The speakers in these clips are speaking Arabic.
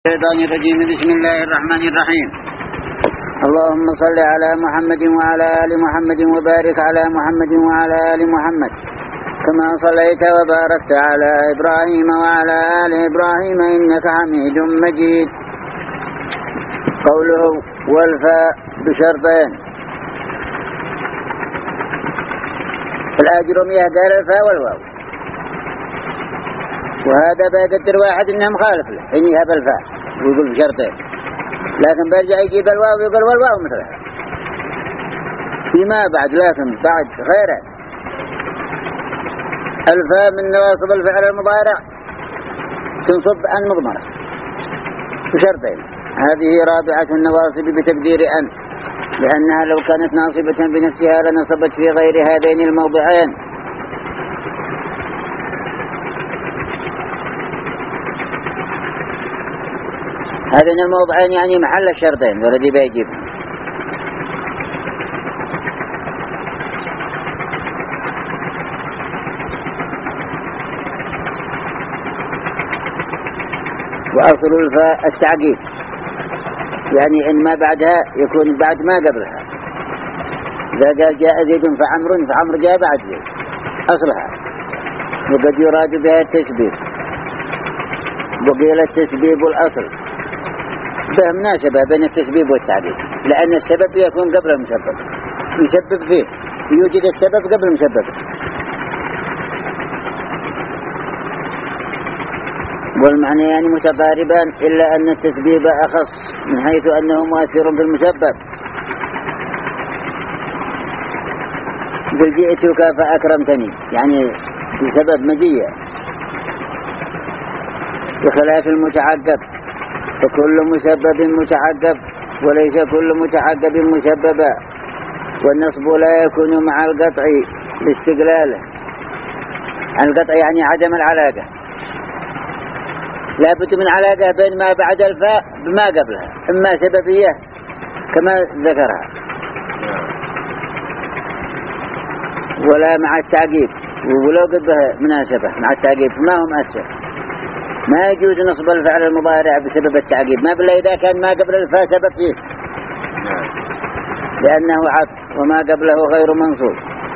الشيطان الرجيم. بسم الله الرحمن الرحيم. اللهم صل على محمد وعلى آل محمد وبارك على محمد وعلى آل محمد كما صليت وباركت على إبراهيم وعلى آل إبراهيم إنك حميد مجيد. قوله والفاء بشرطين. الأجرمية قال الفاء والواو، وهذا بيقدر واحد إنه مخالف له إن يهب الفاء ويقول بشرطين، لكن برجع يجيب الواو ويقول والواو مثلها فيما بعد. لكن بعد غيره الفاء من نواصب الفعل المضارع تنصب أن مضمرة بشرطين. هذه رابعة النواصب بتقدير أن، لأنها لو كانت ناصبة بنفسها لنصبت في غير هذين الموضعين. هذين الموضعين يعني محل الشرطين والذي بيجيب. وأصل الفاء التعقيد، يعني إن ما بعدها يكون بعد ما قبلها. إذا قال جاء زيد فعمر جاء بعد زيد أصلها. وقد يراد بها التسبيب، وقيل التسبيب الأصل، ده مناسبة بين التسبيب والتعقيد، لأن السبب يكون قبل المسبب، يسبب فيه، يوجد السبب قبل المسبب. والمعنيان متقاربان، إلا أن التسبيب أخص من حيث أنه مؤثر في المسبب. قل جئتك فأكرمتني، يعني بسبب مجيء، بخلاف المتعقب، فكل مسبب متعقب وليس كل متعقب مسببا. والنصب لا يكون مع القطع لاستقلاله. القطع يعني عدم العلاقة، لا بد من علاقة بين ما بعد الفاء بما قبلها، إما سببية كما ذكرها، ولا مع التعقيب، ولو قبلها مناسبة مع التعقيب ما هو مؤثر. ما يجوز نصب الفعل المضارع بسبب التعقيب، ما بالله إذا كان ما قبل الفاء سبب فيه، لأنه عطف وما قبله غير منصوب.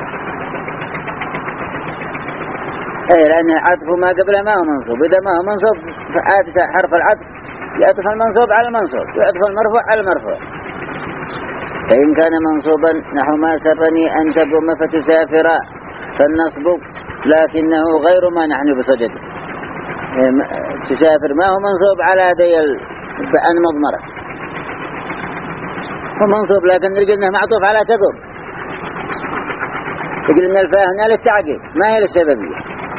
لأن العطف وما قبله ما هو منصوب. إذا ما هو منصوب فعادة حرف العطف يعطف المنصوب على المنصوب، ويعطف المرفوع على المرفوع. فإن كان منصوبا نحو ما سرني أن تقوم فتسافر فالنصب، لكنه غير ما نحن بصدده. تسافر ما هو منصوب على ذي أن مضمرة، هو منصوب لكن نرجع أنه معطوف على تقوم. يقول أن الفاء هنا للتعقيب ما هي للسببية.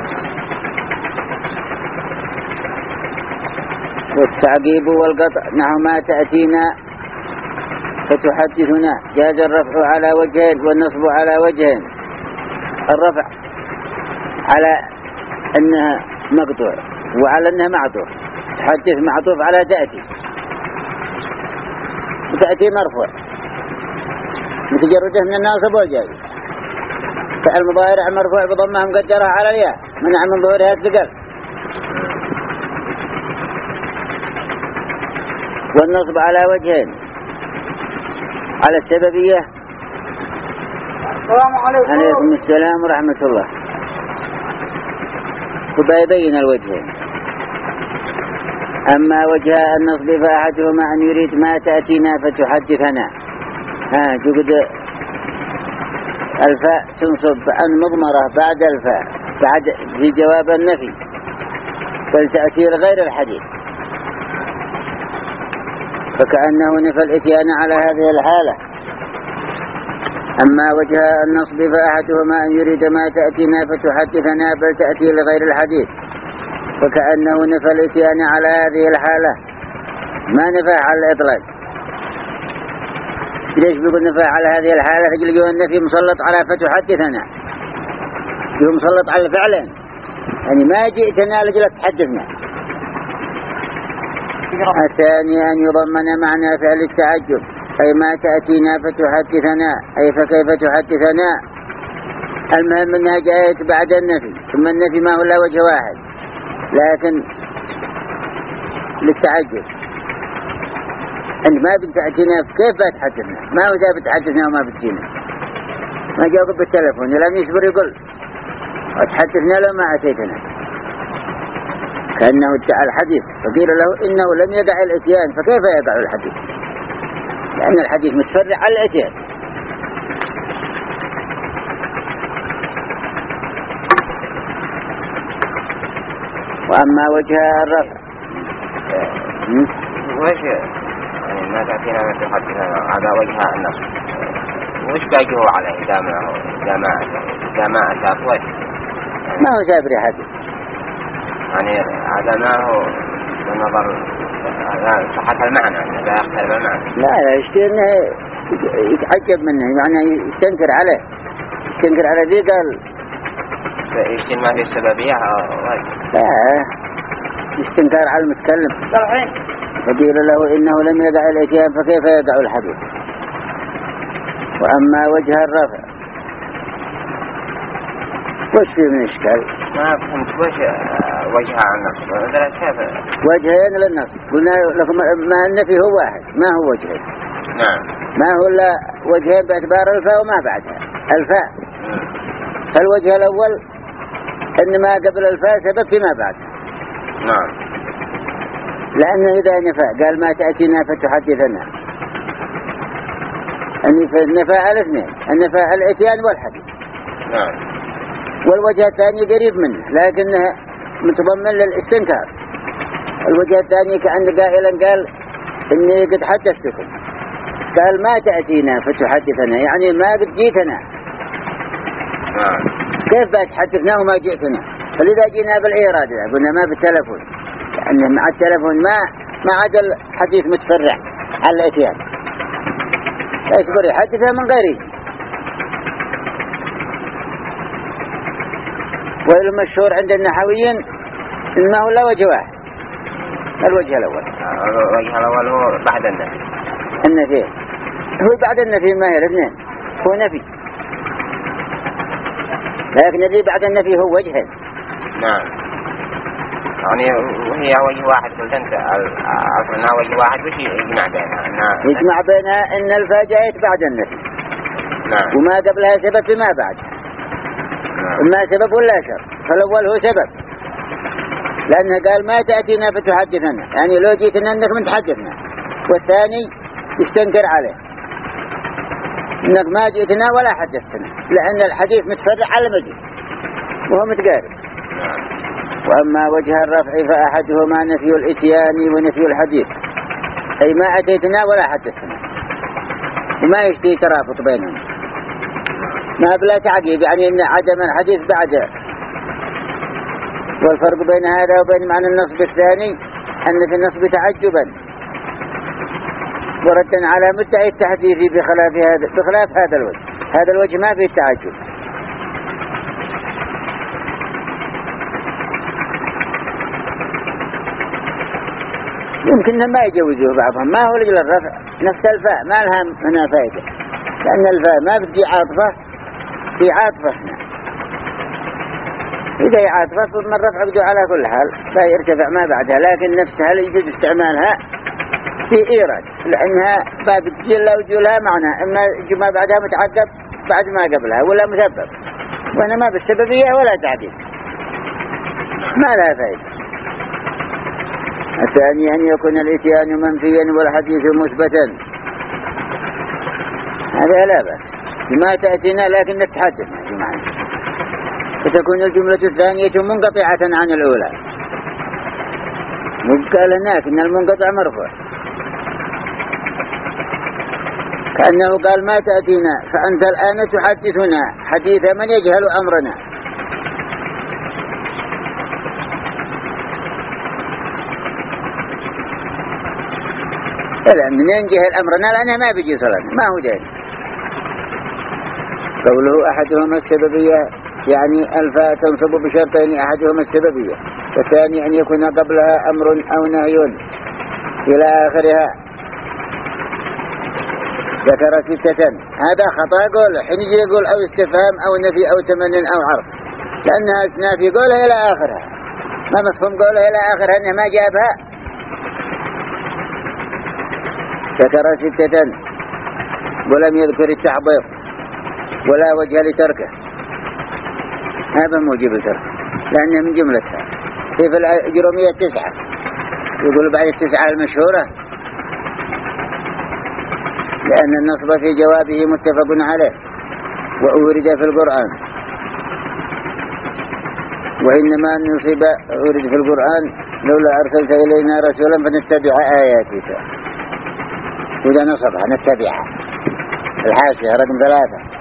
والتعقيب والقطع نحو ما تأتينا فتحدثنا. جاز الرفع على وجهين والنصب على وجهين. الرفع على أنها مقطوع وعلى أنها معطوف. تحدث معطوف على تأتي، وتأتي مرفوع متجرده من الناصب والجاي. فالمضارع مرفوع بضمها مقدرة على الياء منع من ظهورها الثقل. والنصب على وجهين، على السببية. السلام عليكم. عليكم السلام ورحمة الله. وبيبين الوجهين. أما وجه النصب فأحدهما أن يريد ما تأتينا فتحدثنا. جقد الفاء تنصب عن مضمرة بعد الفاء بعد في جواب النفي، فلتأتي لغير الحديث، فكأنه نفى الإتيان على هذه الحالة. أما وجه النصب فأحدهما أن يريد ما تأتينا فتحدثنا بل تأتي لغير الحديث، فكأنه نفى الإتيان على هذه الحالة، ما نفى على الإطلاق. ليش بيقول نفى على هذه الحالة؟ رجل يقول النفي مسلط على فتحدثنا، يقول مسلط على الفعلين، يعني ما جئتنا لجلك تحدثنا. الثاني أن يضمن معنى فعل التعجب، أي ما تأتينا فتحدثنا، أي فكيف تحدثنا. المهم أنها جاءت بعد النفي، ثم النفي ما هو إلا وجه واحد، لكن للتعجب. أنت ما بتأتينا كيف بتحدثنا؟ ما هو ذا بتحدثنا وما بتجينا. ما جاوب بالتلفون لم يصبر يقول وتحدثنا لو ما أتيتنا. كأنه ادعى الحديث فقيل له إنه لم يدع الإتيان فكيف يدع الحديث؟ لأن الحديث متفرع على الإتيان. وأما وجه الرفع وش يعني ما تأتينا من تحدثنا على وجه النص وش باقيه عليه إذا ما أتاك وش ما هو جابري حديث يعني هذا ما هو بنظر صحة المعنى لا يختلف المعنى. لا يشتري انه يتعجب منه يعني يستنكر على ذي قال يشتري ما في السببية لا استنكار على المتكلم فقيل له إنه لم يدع الإتيان فكيف يدع الحديث. وأما وجه الرفع وش فيه من إشكال؟ ما فهمت وش وجهها النصب كيف وجهين للنصب قلنا لكم ما النفي هو واحد ما هو وجهين. نعم ما هو إلا وجهين باعتبار الفاء وما بعدها الفاء. فالوجه الأول إن ما قبل الفاء سبب فيما بعد. نعم لأنه إذا نفى قال ما تأتينا فتحدثنا النفاء الاثنين النفاء الاتيان والحديث. نعم والوجه الثاني قريب منه لكنه متضمن للاستنكار. الوجه الثاني كأن قائلا قال إني قد حدثتكم قال ما تأتينا فتحدثنا يعني ما قد جيتنا. كيف بتحدثنا وما جئتنا؟ فلذا جينا بالإيراد قلنا ما بالتلفون لأن مع التلفون ما عاد الحديث متفرع على الاتيان يصبر يحدثه من غيره. والمشهور عند النحويين إنه لا وجه واحد. الوجه الأول هو بعد النفي هو بعد النفي ما هي الاثنين هو نفي لكن الذي بعد النفي هو وجهين. نعم يعني وهي وجه واحد قلت أنت عرفنا وجه واحد وش يجمع بينها إن الفاء جاءت بعد النفي. نعم وما قبلها سبب فيما بعد. إما سبب ولا شر فالأول هو سبب لأنه قال ما تأتينا فتحدثنا يعني لو جيتنا أنك من تحدثنا. والثاني يستنكر عليه أنك ما جئتنا ولا حدثتنا لأن الحديث متفرع على المجيء وهو متقارب. وأما وجه الرفع فأحدهما نفي الإتيان ونفي الحديث أي ما أتيتنا ولا حدثتنا وما يشتي ترافق بينهم ما بلا تعقيب يعني إن عدم الحديث بعده. والفرق بين هذا وبين معنى النصب الثاني أن في النصب تعجبا وردا على مدعي التحديث بخلاف هذا الوجه. هذا الوجه ما فيه التعجب. يمكن ما يجوزوه بعضهم ما هو لجل الرفع نفس الفاء ما لها هنا فائدة لأن الفاء ما بتجي عاطفة في عاطفة هنا إذا هي عاطفة ثم الرفع بدو على كل حال لا يرتفع ما بعدها لكن نفسها يجوز استعمالها في إيراد لأنها باب تجي وجولها معنى إما ما بعدها متعقب بعد ما قبلها ولا مسبب وأنا ما بالسببية ولا تعديل ما لها فائدة. الثاني أن يكون الإتيان منفيا والحديث مثبتا هذا لا بأس ما تأتينا لكن نتحدث معنا فتكون الجملة الثانية منقطعة عن الأولى. قال هناك إن المنقطع مرفوع كأنه قال ما تأتينا فأنت الآن تحدثنا حديث من يجهل أمرنا. لا من جهل أمرنا لأنه ما بيجي صلاة ما هو جاهل. قوله أحدهما السببية يعني الفاء تنصب بشرطين أحدهما السببية والثاني أن يكون قبلها أمر أو نهي إلى آخرها. ذكر 6 هذا خطأ قوله حين يجي يقول أو استفهام أو نفي أو تمن أو عرض لأنها تنافي قوله إلى آخرها ما مفهوم قوله إلى آخرها أنه ما جابها ذكر 6 ولم يذكر التحضير ولا وجه لتركه، هذا موجب الترك لأنه من جملتها. في الأجرمية 9 يقول بعد 9 المشهورة، لأن النصب في جوابه متفق عليه وأورد في القرآن، وإنما نصب أورد في القرآن لولا أرسلت إلينا رسولا فنتبع آياتك، وإذا نصبها نتبعها الحاشية رقم 3.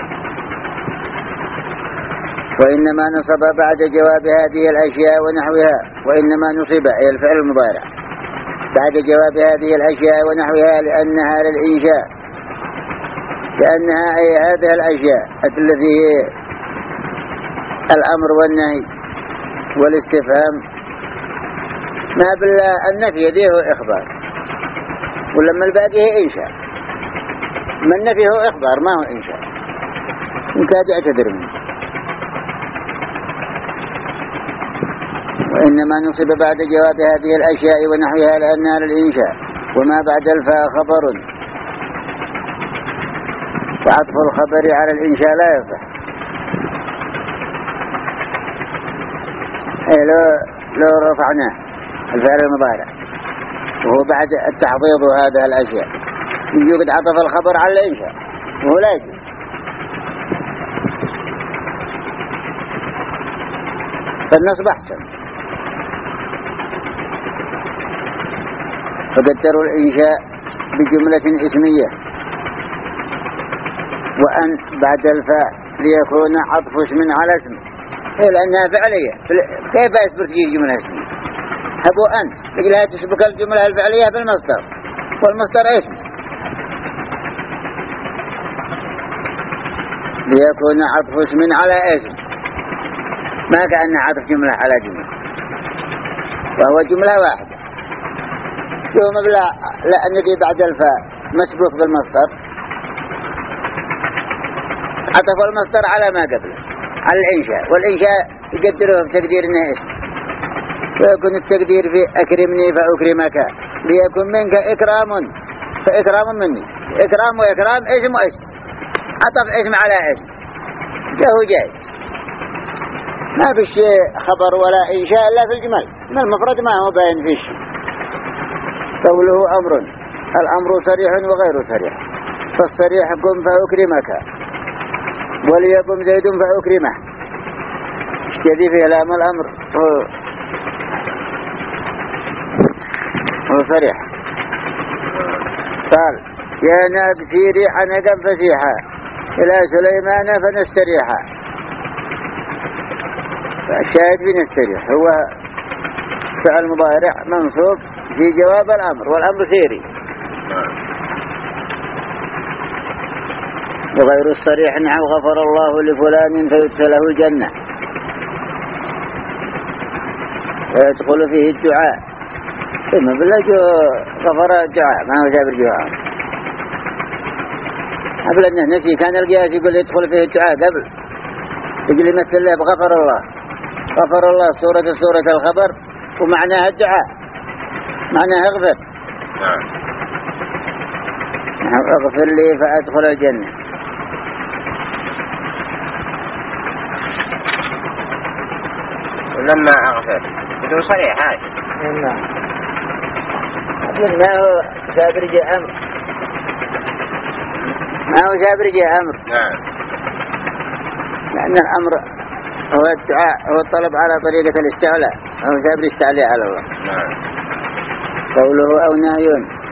وإنما نصب بعد جواب هذه الأشياء ونحوها، وإنما نصب أي الفعل المضارع بعد جواب هذه الأشياء ونحوها لأنها للإنشاء، لأنها أي هذه الأشياء التي هي الأمر والنهي والاستفهام، ما بالله النفي ذي هو إخبار، ولما الباقي هي إنشاء، ما النفي هو إخبار ما هو إنشاء، يمكن يعتذر منه. وإنما نصب بعد جواب هذه الأشياء ونحوها لأنها للإنشاء، وما بعد الفاء خبر، وعطف الخبر على الإنشاء لا يصح. لو رفعناه الفعل المضارع وهو بعد التحضيض هذه الأشياء يوجد عطف الخبر على الإنشاء وهو لا يجوز. فالنصب أحسن. فقدروا الإنشاء بجملة اسمية وأن بعد الفاء ليكون عطف اسم على اسم، لأنها فعلية. كيف أسبق تجي جملة اسمية؟ هبو أن لها تسبق الجملة الفعلية بالمصدر، والمصدر اسم، ليكون عطف اسم على اسم، ما كأن عطف جملة على جملة، وهو جملة واحدة. يوم لأن دي بعد الفاء مسبوق بالمصدر، عطف المصدر على ما قبله على الإنشاء، والإنشاء يقدره بتقدير إنه اسم، ويكون التقدير في أكرمني فأكرمك، ليكن منك إكرام فإكرام مني. إكرام وإكرام اسم واسم، عطف اسم على اسم، فهو جائز. ما في شيء خبر ولا إنشاء إلا في الجمل، من المفرد ما هو باين في شيء. قوله أمر، الأمر صريح وغير صريح، فالصريح قم فأكرمك، وليقم زيد فأكرمه، اشتدي في لام الأمر هو صريح. قال يا ناق سيري حنقا فسيحا إلى سليمان فنستريحا، فالشاهد بنستريح هو فعل مضارع منصوب في جواب الأمر، والأمر سيري. وغير الصريح نحو غفر الله لفلان فيدخله الجنة، ويدخل فيه الدعاء، ثم بالله غفر الدعاء ما هو جابر جواب، قبل أنه نسي كان القياس يقول يدخل فيه الدعاء قبل، يقول يمثل له بغفر الله. غفر الله سورة الخبر ومعناها الدعاء، معناها اغفر، اغفر لي فأدخل الجنة. ولما أغفر بدون صريح هاي ما هو سابر جاء أمر، ما هو سابر جاء أمر، لأن الأمر هو الدعاء، هو الطلب على طريقة الاستعلاء، هو سابر استعلاء على الله. قوله أو نهي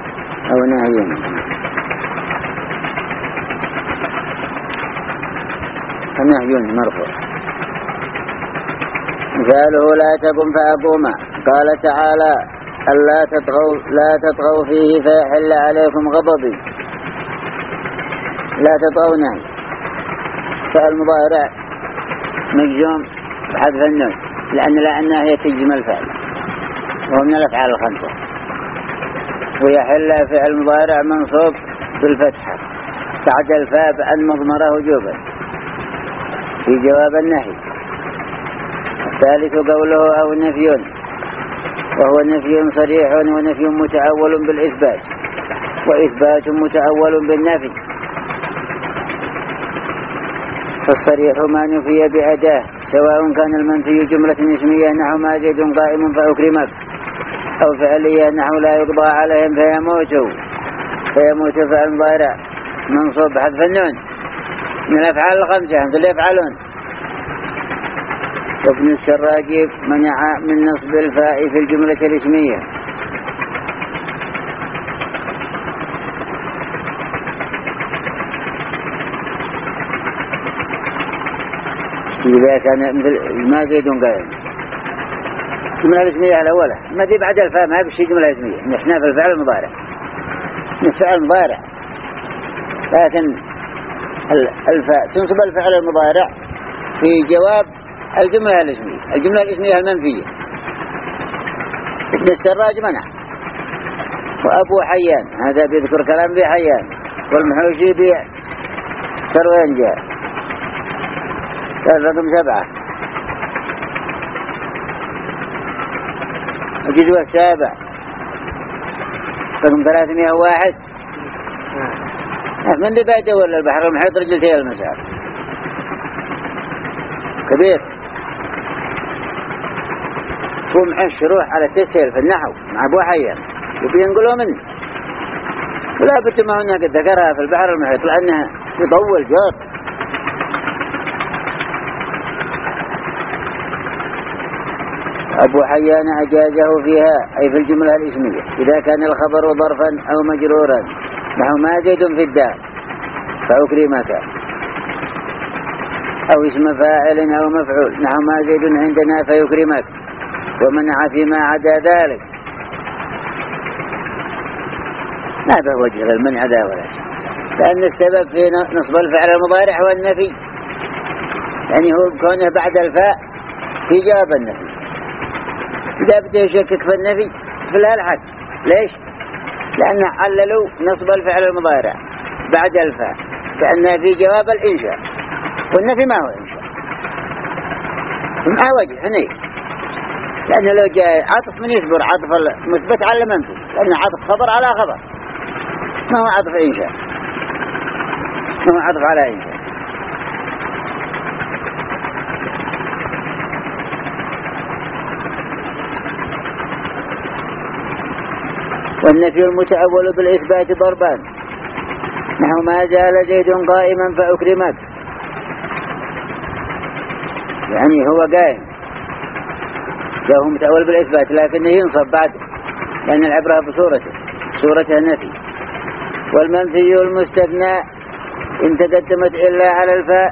النهي مرفوع. مثاله لا تقم فأقوم، قال تعالى لا تطغوا فيه فيحل عليكم غضبي. لا تطغوا نهي، فالمضارع مجزوم بحذف النون، لأن هي تجزم الفعل وهو من الأفعال الخمسة. ويحل فعل مضارع منصوب بالفتحة بعد الفاء بأن مضمره وجوبا في جواب النهي. الثالث قوله أو نفي، وهو نفي صريح ونفي متأول بالإثبات، وإثبات متأول بالنفي، فالصريح ما نفي بأداه سواء كان المنفي جملة اسمية نحو ما زيد قائم فأكرمك، أو فعلية نحو لا يقضى عليهم فيموت فعل مضارع منصوب حذف النون من الأفعال الخمسة مثل يفعلون. وابن السراج منع من نصب الفاء في الجملة الاسمية، إذا كان مثل ما زيد قائم الجملة الاسمية الأولى ما دي بعد الفاء ما بشي جملة اسمية، نحن في الفعل المضارع الفعل المضارع، لكن الفاء تنصب الفعل المضارع في جواب الجملة الاسمية المنفية. ابن السراج منع، وأبو حيان هذا بيذكر كلام بحيان، والمحوشي بسروين جاء رقم 7 الجزء السابع رقم 301 من اللي بعده ولا البحر المحيط رجلتي المسار كبير ومحش روح على التسهيل في النحو مع أبو حيان يبي ينقلوا منه، ولا بد ما هنا قد ذكرها في البحر المحيط لأنها يطول جار. أبو حيان أجازه فيها أي في الجملة الاسمية إذا كان الخبر ظرفا أو مجرورا نحو ما زيد في الدار فأكرمك، أو اسم فاعل أو مفعول نحو ما زيد عندنا فيكرمك، ومنع فيما عدا ذلك. ما به وجه للمنع ذا ولا شيء، لأن السبب في نصب الفعل المضارع هو النفي، يعني هو كونه بعد الفاء في جواب النفي. إذا بده يشكك في النفي في الألحد ليش؟ لأنه عللوا نصب الفعل المضارع بعد الفاء كأنه في جواب الإنشاء، والنفي ما هو إنشاء مع وجه هنيك، لأنه لو جاء عطف من يصبر عطف المثبت على المنفي، لأنه عطف خبر على خبر ما هو عطف إنشاء، ما هو عطف على إنشاء. والنفي المتأول بالإثبات ضربان نحو ما زال زيد قائما فأكرمك، يعني هو قائم هو متأول بالإثبات لكنه ينصب بعده لأن العبرة بصورته صورته النفي. والمنفي المستثنى إن تقدمت إلا على الفاء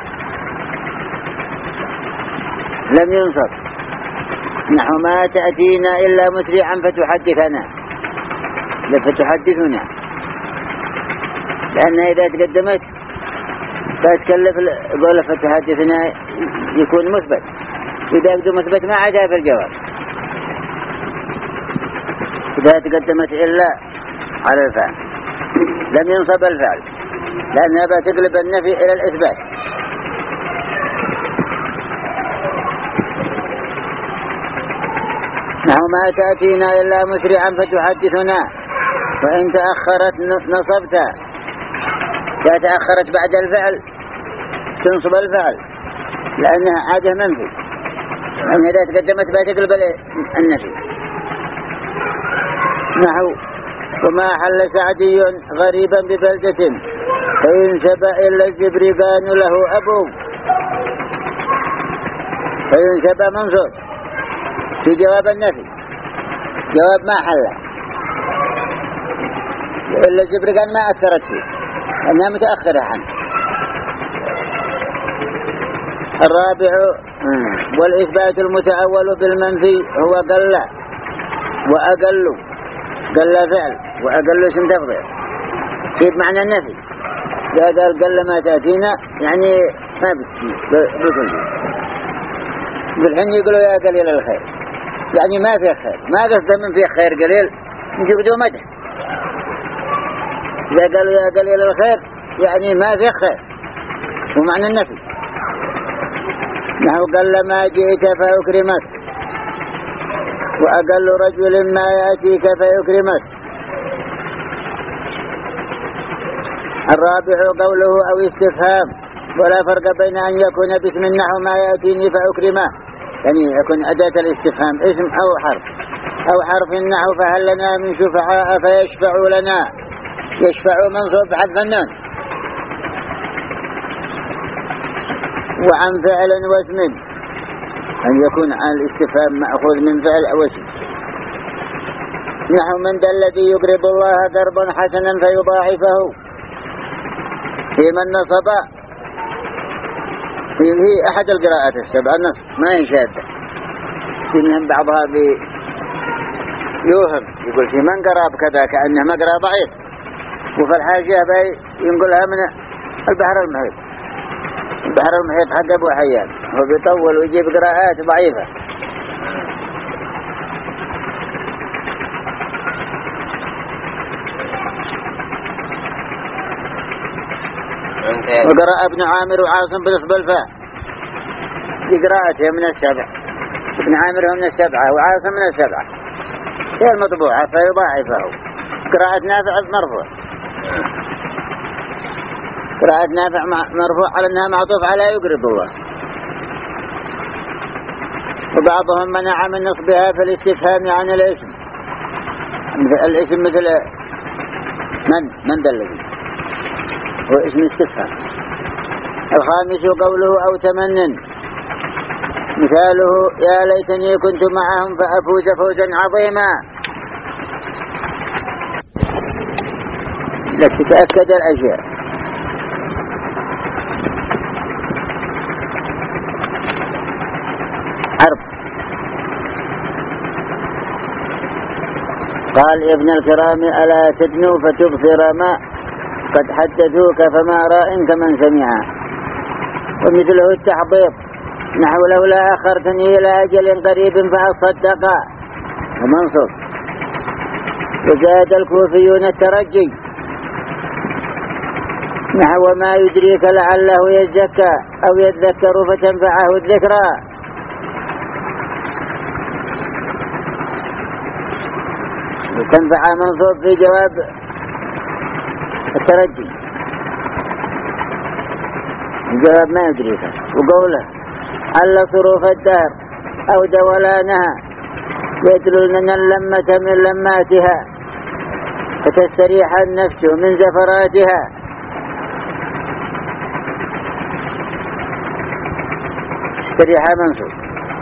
لم ينصب نحو ما تأتينا إلا مسرعا فتحدثنا فتحدثنا، لأنها إذا تقدمت فتكلف قول فتحدثنا يكون مثبت، إذا بدو مثبت ما عدا في الجواب إذا تقدمت إلا على الفعل لم ينصب الفعل لأنها بتقلب النفي إلى الإثبات. نحو ما تأتينا إلا مسرعا فتحدثنا، وإن تأخرت نصبت، إذا تأخرت بعد الفعل تنصب الفعل لأنها عادة منفي، لأنها إذا تقدمت بتقلب النفي. نحو وما حل سعدي غريبا ببلدة فإن سبأ إلا الزبرقان له أبو، فإن سبأ منصوب في جواب النفي جواب ما حل، إلا الزبرقان ما أثرت فيه أنها متأخرة عنه. الرابع والإثبات المتأول بالمنفي هو قل وأقل، قل فعل وأقل اسم تفضيل في معنى النفي. إذا قال قل ما تأتينا يعني ما بتجي بكل شيء، بالحين يقولوا يا قليل الخير يعني ما فيه خير، ما قصد من فيه خير قليل نجيب دو مدح. إذا قالوا يا قليل الخير يعني ما فيه خير ومعنى النفي. نحو قل ما جئت فأكرمك، وأقل رجل ما يأتيك فيكرمك، الرابع قوله أو استفهام، ولا فرق بين أن يكون باسم النحو ما يأتيني فأكرمه، يعني يكون أداة الاستفهام اسم أو حرف، أو حرف النحو فهل لنا من شفعاء فيشفعوا لنا، يشفعوا منصوب حذف النون، وعن فعل واسم، أن يكون عن الاستفهام مأخوذ من فعل أو اسم، نحو من ذا الذي يقرض الله قرضا حسنا فيضاعفه، في من نصب، هي أحد القراءات السبع النص ما ينشاد، إنهم بعضها يوهم يقول في من قرأ بكذا كأنه مقرأ ضعيف، وفي الحاشية ينقلها من البحر المحيط، البحر المحيط حق أبو حيان هو بيطول ويجيب قراءات ضعيفة. وقرأ ابن عامر وعاصم بنصب الفاء، دي قراءته من السبع، ابن عامر هو من السبعة وعاصم من السبعة، هي المطبوعة فيضاعفه. قراءة نافع مرفوع، قراءة نافع مرفوع على أنها معطوف على يقرض الله، وبعضهم منع من نصبها في الاستفهام عن الاسم، الاسم مثل من ذا الذي هو اسم استفهام. الخامس قوله أو تمنن، مثاله يا ليتني كنت معهم فأفوز فوزا عظيما، لك تتأكد الأشياء. حرف قال يا ابن الكرام ألا تدنو فتبصر ما قد حدثوك فما راء كمن سمعها، ومثله التحضير نحو لولا أخرتني إلى أجل قريب فأصدق ومنصب. وزاد الكوفيون الترجي نحو ما يدريك لعله يزكى أو يذكر فتنفعه الذكرى. وتنفع منصوب في جواب الترجي، الجواب ما يدريك. وقوله عل صروف الدهر أو دولانها يدلون اللمة من لماتها فتستريح النفس من زفراتها. استريح منصوب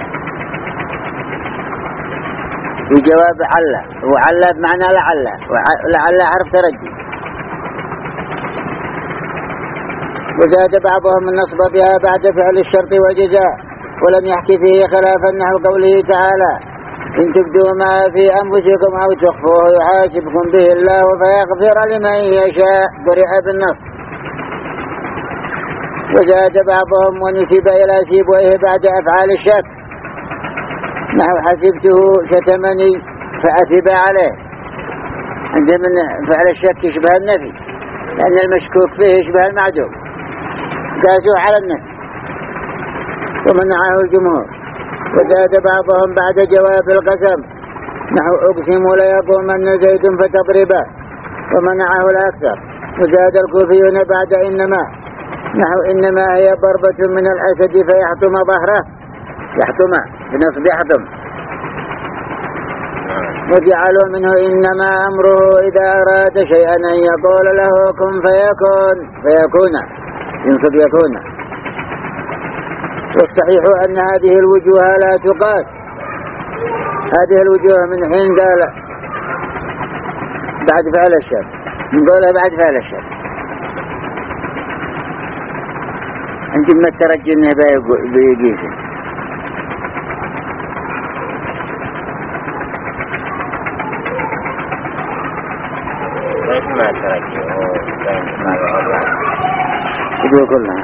في جواب عل، وعل بمعنى لعل، ولعل حرف ترجي. وزاد بعضهم النصب بها بعد فعل الشرط والجزاء، ولم يحكي فيه خلافا نحو قوله تعالى إن تبدوا ما في أنفسكم أو تخفوه يحاسبكم به الله فيغفر لمن يشاء، قرئ بالنص. وزاد بعضهم ونسب إلى سيبويه بعد أفعال الشك نحو حسبته شتمني فأثب عليه، عندما من فعل الشك يشبه النفي لأن المشكوك فيه يشبه المعدوم، قاسوا على النفي ومنعه الجمهور. وزاد بعضهم بعد جواب القسم نحو أقسم ليقومن زيد فتضربه ومنعه الأكثر. وزاد الكوفيون بعد إنما نحو إنما هي ضربة من الأسد فيحطم ظهره، يحطم بنصب يحطم. وجعلوا منه إنما أمره إذا أراد شيئا أن يقول له كن فيكون ينصب يكون. والصحيح أن هذه الوجوه لا تقاس، هذه الوجوه من حين قال بعد فعل الشر، نقولها بعد فعل الشر، عندما الترجي انه بيقيس. ليش ما الترجي يقول كلها.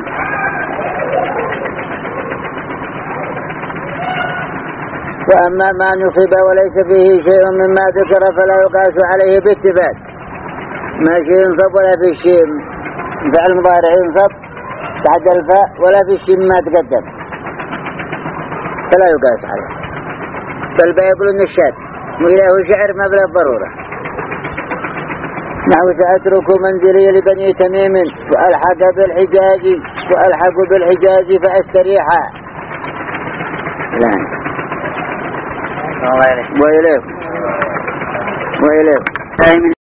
وأما ما نصب وليس فيه شيء مما ذكر فلا يقاس عليه باتفاق، ما شيء ينصب ولا في شيء فعل مضارع ينصب بعد الفاء ولا في شيء ما تقدم فلا يقاس عليه، بل بيقولون الشاذ وإله شعر ما بلا ضرورة. نحو سأترك منزلي لبني تميم وألحق بالحجاز فأستريحا. وإليكم